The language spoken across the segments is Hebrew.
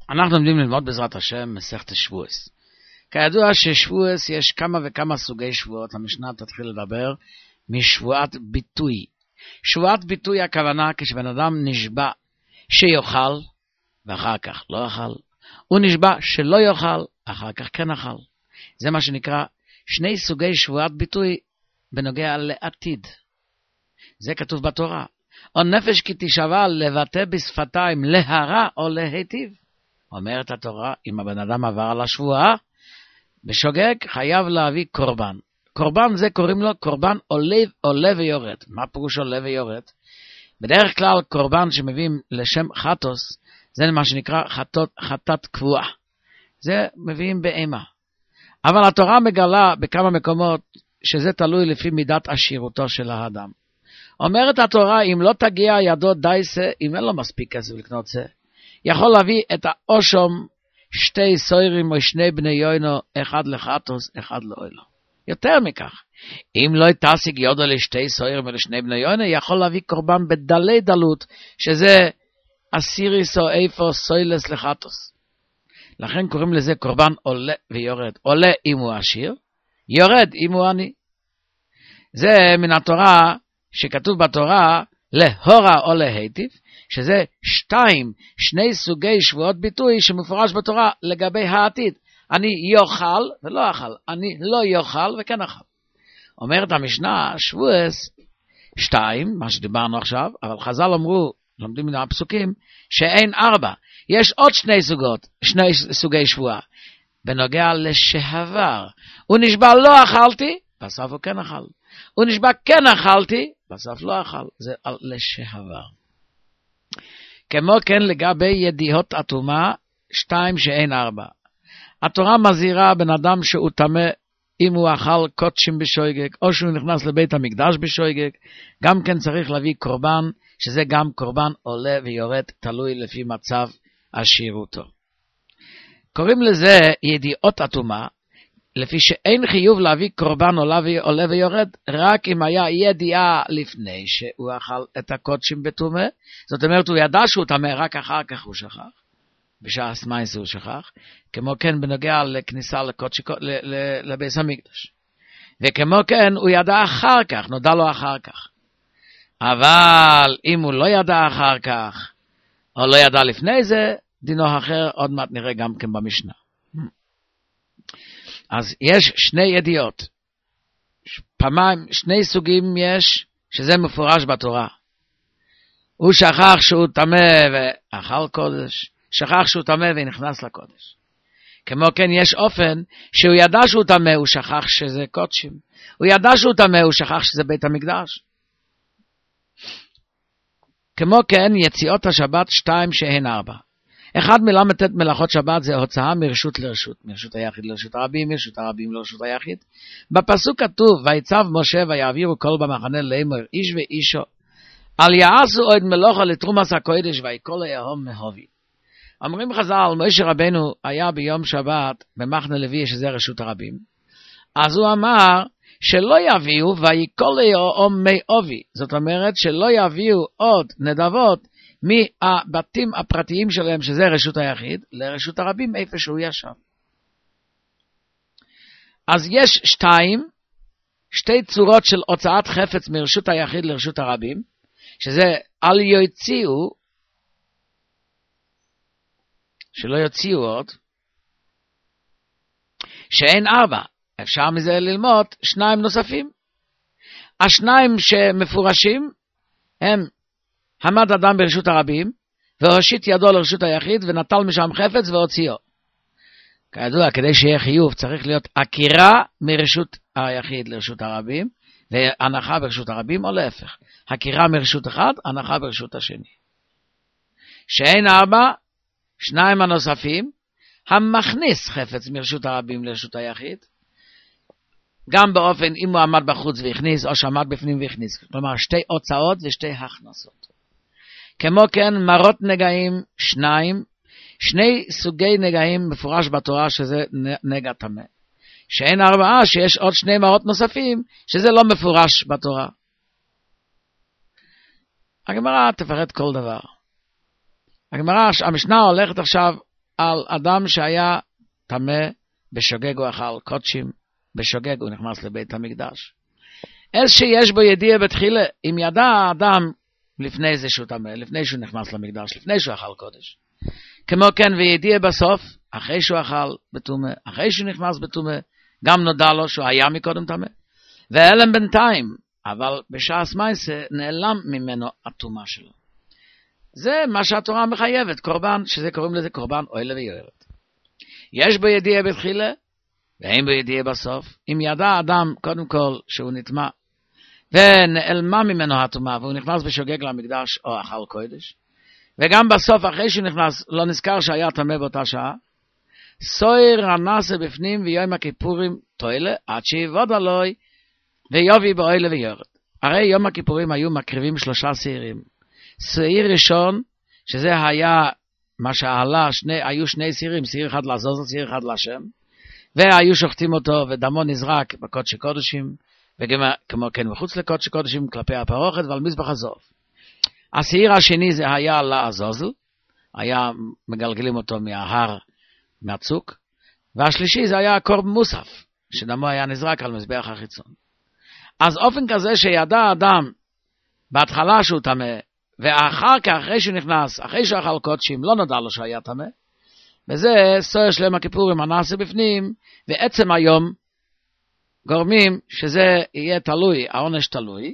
אנחנו לומדים ללמוד בעזרת השם מסכת שבועות. כידוע ששבועות יש כמה וכמה סוגי שבועות. המשנה תתחיל לדבר משבועת ביטוי. שבועת ביטוי הכוונה כשבן אדם נשבע שיוכל ואחר כך לא יאכל, הוא נשבע שלא יאכל אחר כך כן אכל. זה מה שנקרא שני סוגי שבועת ביטוי בנוגע לעתיד. זה כתוב בתורה. או נפש כי תשבע לבטא בשפתיים להרע או להיטיב. אומרת התורה, אם הבן אדם עבר על השבועה בשוגג, חייב להביא קורבן. קורבן זה קוראים לו קורבן עולה ויורד. מה פירוש עולה ויורד? בדרך כלל קורבן שמביאים לשם חטוס, זה מה שנקרא חטאת קבועה. זה מביאים באימה. אבל התורה מגלה בכמה מקומות שזה תלוי לפי מידת עשירותו של האדם. אומרת התורה, אם לא תגיע ידו דייסה, אם אין לו מספיק כסף לקנות זה, יכול להביא את האושום שתי סוירים או שני בני יוינו, אחד לחטוס, אחד לאוילו. יותר מכך, אם לא תשיג יודו לשתי סוירים או לשני בני יוינו, יכול להביא קורבן בדלי דלות, שזה אסיריס או איפה סוילס לחטוס. לכן קוראים לזה קורבן עולה ויורד. עולה אם הוא עשיר, יורד אם הוא עני. זה מן התורה שכתוב בתורה להורה או להיטיב, שזה שני סוגי שבועות ביטוי שמפורש בתורה לגבי העתיד. אני יאכל ולא אכל, אני לא יאכל וכן אכל. אומרת המשנה, שבועס 2, מה שדיברנו עכשיו, אבל חז"ל אמרו, לומדים מן הפסוקים, שאין 4. יש עוד שני סוגי שבועה. בנוגע לשעבר, הוא נשבע לא אכלתי, בסוף הוא כן אכל. הוא נשבע כן אכלתי, בסוף לא אכל. זה על לשעבר. כמו כן לגבי ידיעות אטומה, 2 שאין 4. התורה מזהירה בן אדם שהוא טמא, אם הוא אכל קודשים בשויגג, או שהוא נכנס לבית המקדש בשויגג, גם כן צריך להביא קורבן, שזה גם קורבן עולה ויורד, תלוי לפי מצב עשירותו. קוראים לזה ידיעות אטומה, לפי שאין חיוב להביא קורבן עולה ויורד, רק אם היה ידיעה לפני שהוא אכל את הקודשים בטומאה, זאת אומרת הוא ידע שהוא טמא, רק אחר כך הוא שכח, בשעה הסמייס הוא שכח, כמו כן בנוגע לכניסה לבית המקדש. וכמו כן הוא ידע אחר כך, נודע לו אחר כך. אבל אם הוא לא ידע אחר כך, או לא ידע לפני זה, דינו אחר, עוד מעט נראה גם כן במשנה. אז יש שני ידיעות. פעמיים, שני סוגים יש, שזה מפורש בתורה. הוא שכח שהוא טמא ואכל קודש, שכח שהוא טמא ונכנס לקודש. כמו כן יש אופן שהוא ידע שהוא טמא, הוא שכח שזה קודשים. הוא ידע שהוא טמא, הוא שכח שזה בית המקדש. כמו כן יציאות השבת 2 שהן 4. אחד מלמד מלאכות שבת זה הוצאה מרשות לרשות, מרשות היחיד לרשות הרבים, מרשות הרבים לרשות היחיד. בפסוק כתוב, ויצב משה ויעבירו כל במחנה לאמור, איש ואישו, אל יעשו עוד מלאכה לתרומס הקודש ויקול היהום מהובי. אומרים חז"ל, משה רבנו היה ביום שבת במחנה לוי, שזה רשות הרבים, אז הוא אמר שלא יביאו ויקול היהום מהובי, זאת אומרת שלא יביאו עוד נדבות מהבתים הפרטיים שלהם, שזה רשות היחיד, לרשות הרבים איפה שהוא ישב. אז יש שתי צורות של הוצאת חפץ מרשות היחיד לרשות הרבים, שזה אל יוציאו, שלא יוציאו עוד, שאין 4. אפשר מזה ללמוד 2 נוספים. 2 שמפורשים הם עמד אדם ברשות הרבים, והושיט ידו לרשות היחיד, ונטל משם חפץ והוציאו. כידוע, כדי שיהיה חיוב, צריך להיות עקירה מרשות היחיד לרשות הרבים, והנחה ברשות הרבים, או להפך. עקירה מרשות אחד, הנחה ברשות השני. שאין 4, 2 הנוספים, המכניס חפץ מרשות הרבים לרשות היחיד, גם באופן אם הוא עמד בחוץ והכניס, או שעמד בפנים והכניס. כלומר, 2 הוצאות ו2 הכנסות. כמו כן, מרות נגעים 2, 2 סוגי נגעים מפורש בתורה, שזה נגע טמא. שאין 4, שיש עוד 2 מרות נוספים, שזה לא מפורש בתורה. הגמרא תפרט כל דבר. הגמרא, המשנה הולכת עכשיו על אדם שהיה טמא בשוגג הוא אכל קודשים, בשוגג הוא נכנס לבית המקדש. אז שיש בו ידיעה בתחילה, אם ידע האדם לפני זה שהוא טמא, לפני שהוא נכנס למקדש, לפני שהוא אכל קודש. כמו כן, וידיעה בסוף, אחרי שהוא אכל בטומא, אחרי שהוא נכנס בטומא, גם נודע לו שהוא היה מקודם טמא. ואלם בינתיים, אבל בשעס מייסה נעלם ממנו הטומאה שלו. זה מה שהתורה מחייבת, קורבן, שזה קוראים לזה קורבן אוהלה ויוערת. יש בו ידיעה בתחילה, ואין בו ידיעה בסוף. אם ידע האדם קודם כל שהוא נטמא, ונעלמה ממנו הטומאה, והוא נכנס בשוגג למקדש או אכל קודש, וגם בסוף אחרי שהוא נכנס לא נזכר שהיה טמא באותה שעה, סויר הנעשה בפנים ויום הכיפורים תועלה, עד שיבוד עלוי ויובי באוהלה ויוערת. הרי יום הכיפורים היו מקריבים 3 שעירים. שעיר ראשון, שזה היה מה שעלה, היו 2 שעירים, שעיר אחד לעזוז, שעיר אחד להשם, והיו שוחטים אותו ודמו נזרק בקודש קודשים, וכמו כן מחוץ לקודש קודשים כלפי הפרוכת ועל מזבח הזוב. השעיר השני זה היה לעזוזל, היה מגלגלים אותו מההר, מהצוק, והשלישי זה היה קורבן מוסף, שדמו היה נזרק על מזבח החיצון. אז אופן כזה שידע האדם בהתחלה שהוא טמא, ואחר כך, אחרי שהוא נכנס, אחרי שהוא אכל קודשים, לא נודע לו שהיה טמא, וזה סויר של יום הכיפורים הנעשה בפנים, ועצם היום גורמים שזה יהיה תלוי, העונש תלוי,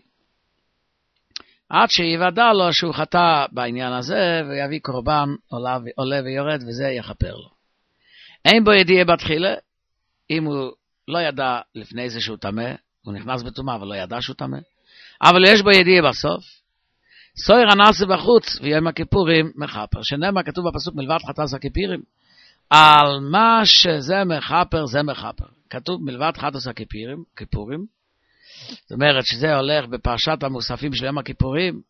עד שיוודע לו שהוא חטא בעניין הזה, ויביא קורבן עולה ויורד, וזה יכפר לו. אין בו ידיעה בתחילה, אם הוא לא ידע לפני זה שהוא טמא, הוא נכנס בטומאה אבל לא ידע שהוא טמא, אבל יש בו ידיעה בסוף, סויר הנעשה בחוץ ויום הכיפורים מכפר, שנאמר כתוב בפסוק מלבד חטאת הכיפורים, על מה שזה מכפר זה מכפר. כתוב מלבד חטאת הכיפורים, זאת אומרת שזה הולך בפרשת המוספים של יום הכיפורים,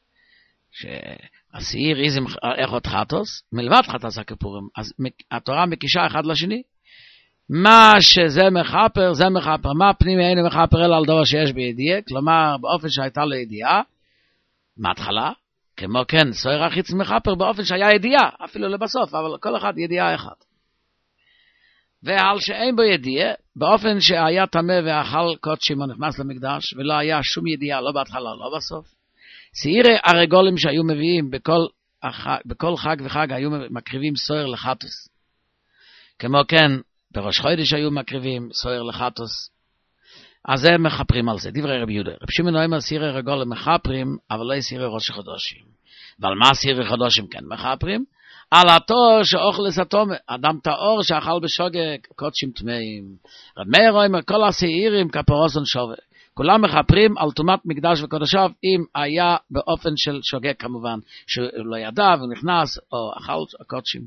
שהשעיר איזם איכות חטוס, מלבד חטאת הכיפורים, אז התורה מקישה אחד לשני, מה שזה מכפר זה מכפר, מה פנים אין מכפר אלא על דבר שיש בידיעה, כלומר באופן שהייתה לו ידיעה, מההתחלה, כמו כן, סויר החיץ מכפר באופן שהיה ידיעה, אפילו לבסוף, אבל כל אחד ידיעה אחת. ועל שאין בו ידיעה, באופן שהיה טמא ואכל קודשים או נכנס למקדש, ולא היה שום ידיעה, לא בהתחלה, לא בסוף. שעירי הרגולים שהיו מביאים בכל חג וחג היו מקריבים סויר לחטוס. כמו כן, בראש חודש היו מקריבים סויר לחטוס. אז הם מחפרים על זה, דברי רבי יהודה. רבי שמעון אומר שעירי רגולים מחפרים, אבל לא שעירי ראש חודשים. ועל מה שעירי חודשים כן מחפרים? על התור שאוכלס התומה, אדם טהור שאכל בשוגג קודשים טמאים. רב מאיר אומר כל השעירים כפרוסון שווה. כולם מחפרים על טומאת מקדש וקודשיו, אם היה באופן של שוגג כמובן, שהוא לא ידע ונכנס או אכל קודשים.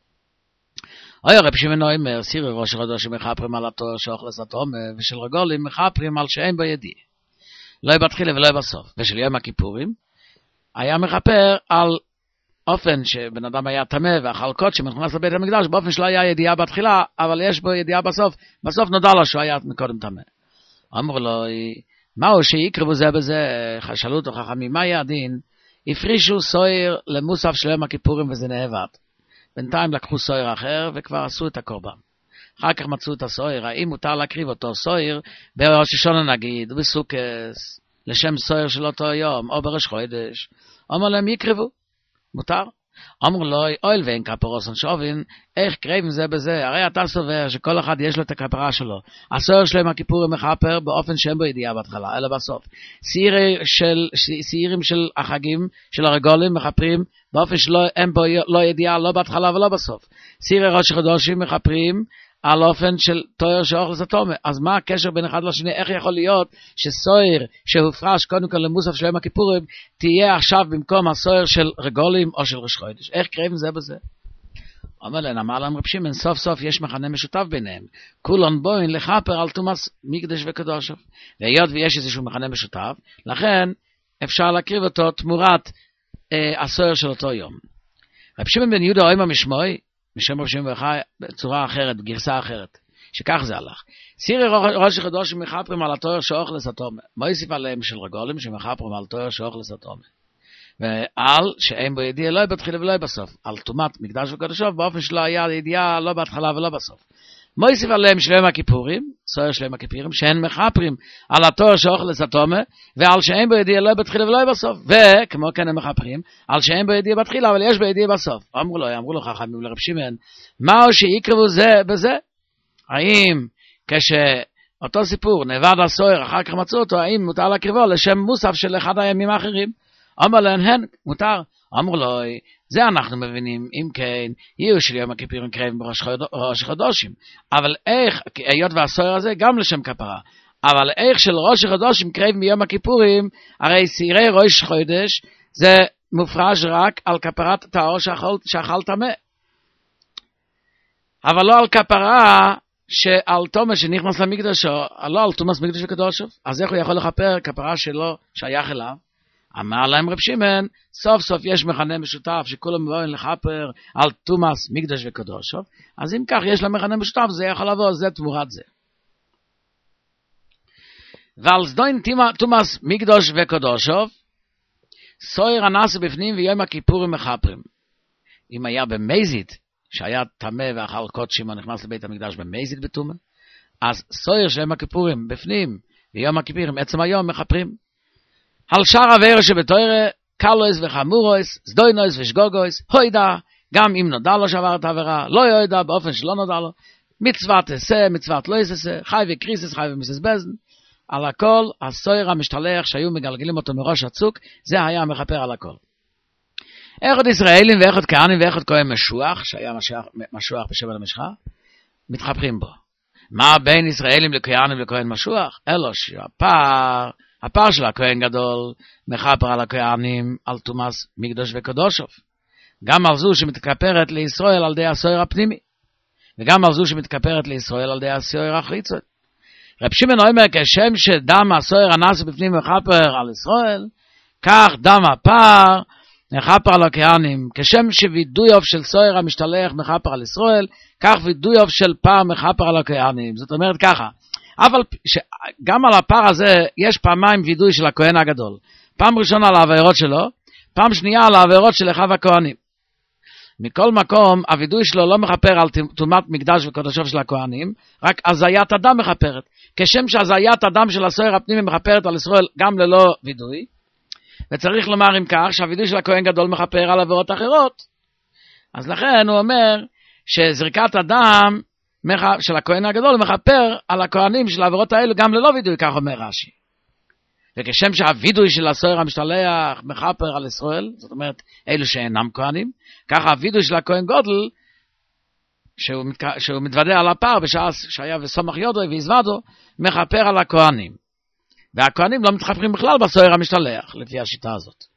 רבי שמעון אומר שעירי ראש חודשים מחפרים על התור שאוכלס התומה, ושל רגולים מחפרים על שאין בו ידיעה. לא בתחילה ולא בסוף. ושל יום הכיפורים היה מחפר על אופן שבן אדם היה טמא ואכל קודשים ונכנס לבית המקדש, באופן שלא היה ידיעה בתחילה, אבל יש בו ידיעה בסוף, בסוף נודע לו שהוא היה מקודם טמא. אמרו לו, מהו שיקרבו זה בזה, שאלו אותו חכמים, מה היה הדין? הפרישו סויר למוסף של יום הכיפורים וזה נאבד. בינתיים לקחו סויר אחר וכבר עשו את הקורבן. אחר כך מצאו את הסויר, האם מותר להקריב אותו סויר בראש השונה נגיד, בסוכס, לשם סויר של אותו יום, או בראש חודש, אמרו להם יקרבו. מותר? אמרו לו, אויל ואין כפרוסון שווין, איך קרבים זה בזה? הרי אתה סובר שכל אחד יש לו את הכפרה שלו. הסוהר שלהם הכיפורים מחפר באופן שאין בו ידיעה בהתחלה, אלא בסוף. שעירים של החגים, של הרגולים מחפרים, באופן שאין בו לא ידיעה, לא בהתחלה ולא בסוף. שעירי ראש חודשים מחפרים, על אופן של תואר שאוכלס התומה. אז מה הקשר בין אחד לשני? איך יכול להיות שסויר שהופרש קודם כל למוסף של יום הכיפורים תהיה עכשיו במקום הסויר של רגולים או של ראש חודש? איך קרבים זה בזה? אמר להם רב שמעון, סוף סוף יש מכנה משותף ביניהם. כולן בוין לכפר על תומאס מקדש וקדוש. והיות ויש איזשהו מכנה משותף, לכן אפשר להקריב אותו תמורת הסויר של אותו יום. רב שמעון בן יהודה אומר משמוי, משם רב שמעון וחי בצורה אחרת, בגרסה אחרת, שכך זה הלך. שעירי ראש חודש מחפרים על התואר שאוכלס התומה. מה יוסיף עליהם של רגולים שמחפרים על תואר שאוכלס התומה? ועל שאין בו ידיעה לא בתחילה ולא בסוף, על תומת מקדש וקודשו, באופן שלא היה ידיעה לא בהתחלה ולא בסוף. מוסיף עליהם שלם הכיפורים, סוהר שלם הכיפורים, שהן מחפרים על התואר שאוכל לסתומה, ועל שאין בו ידיעה לא בתחילה ולא בסוף, וכמו כן הם מחפרים, על שאין בו ידיעה בתחילה, אבל יש בו ידיעה בסוף. אמרו לו חכמים לרב שמעון, מהו שיקרבו זה בזה? האם כשאותו סיפור נאבד הסוהר, אחר כך מצאו אותו, האם מותר להקריבו לשם מוסף של אחד הימים האחרים? אמר להם, מותר. אמרו לו, זה אנחנו מבינים, אם כן, יהיו של יום הכיפורים קרבים בראש חודשים. אבל איך, היות והסוהר הזה גם לשם כפרה, אבל איך של ראש חודשים קרבים ביום הכיפורים, הרי סירי ראש חודש, זה מופרש רק על כפרת טהור שאכל טמא. אבל לא על כפרה שעל תומא שנכנס למקדש, לא על תומאס מקדש וקדושו. אז איך הוא יכול לכפר כפרה שלו שייך אליו? אמר להם רב שמעון, סוף סוף יש מכנה משותף שכולם מבואין לכפר על תומאס מקדש וקדושו, אז אם כך יש לה מכנה משותף, זה יכול לבוא, זה תמורת זה. ועל זדוין תומאס מקדש וקדושו, סוהר הנעשה בפנים ויום הכיפורים מכפרים. אם היה במזית, שהיה טמא ואכל קודשים, או נכנס לבית המקדש במזית בתומה, אז סוהר של יום הכיפורים בפנים ויום הכיפורים עצם היום מכפרים. על שאר עבירה שבתורה, קלויס וחמורויס, זדוינויס ושגוגויס, הוידע, גם אם נודע לו שעבר את העבירה, לא יוידע באופן שלא נודע לו, מצוות עשה, מצוות לא יעשה, חי וקריסס, חי ומססבזן, על הכל, הסוהר המשתלח שהיו מגלגלים אותו מראש הצוק, זה היה מכפר על הכל. אחד ישראלים ואחד כהנים ואחד כהן משוח, שהיה משוח בשבע המשחה, מתחפרים בו. מה בין ישראלים לכהנים לכהן משוח? אלו הפער של הכהן גדול מחפר על הכהנים על תומאס מקדש וקדושו. גם על זו שמתכפרת לישראל על די הסוהר הפנימי, וגם על זו שמתכפרת לישראל על די הסוהר החיצי. רב שמעון אומר, כשם שדם הסוהר הנעשה בפנים מחפר על ישראל, כך דם הפער מחפר על הכהנים. כשם שווידויוב של סוהר המשתלח מחפר על ישראל, כך וידויוב של פער מחפר על הכהנים. זאת אומרת ככה, אבל גם על הפער הזה יש פעמיים וידוי של הכהן הגדול. פעם ראשונה על העבירות שלו, פעם שנייה על העבירות של אחיו הכהנים. מכל מקום, הוידוי שלו לא מחפר על תומת מקדש וקודשו של הכהנים, רק הזיית אדם מחפרת. כשם שהזיית אדם של הסוהר הפנימי מחפרת על ישראל גם ללא וידוי, וצריך לומר אם כך שהוידוי של הכהן גדול מחפר על עבירות אחרות. אז לכן הוא אומר שזריקת הדם של הכהן הגדול מחפר על הכהנים של העבירות האלו גם ללא וידוי, כך אומר רש"י. וכשם שהוידוי של הסוהר המשתלח מחפר על ישראל, זאת אומרת אלו שאינם כהנים, ככה הוידוי של הכהן גודל, שהוא מתוודע על הפער בשעה שהיה וסומך יודוי ויזוודו, מחפר על הכהנים. והכהנים לא מתחפרים בכלל בסוהר המשתלח, לפי השיטה הזאת.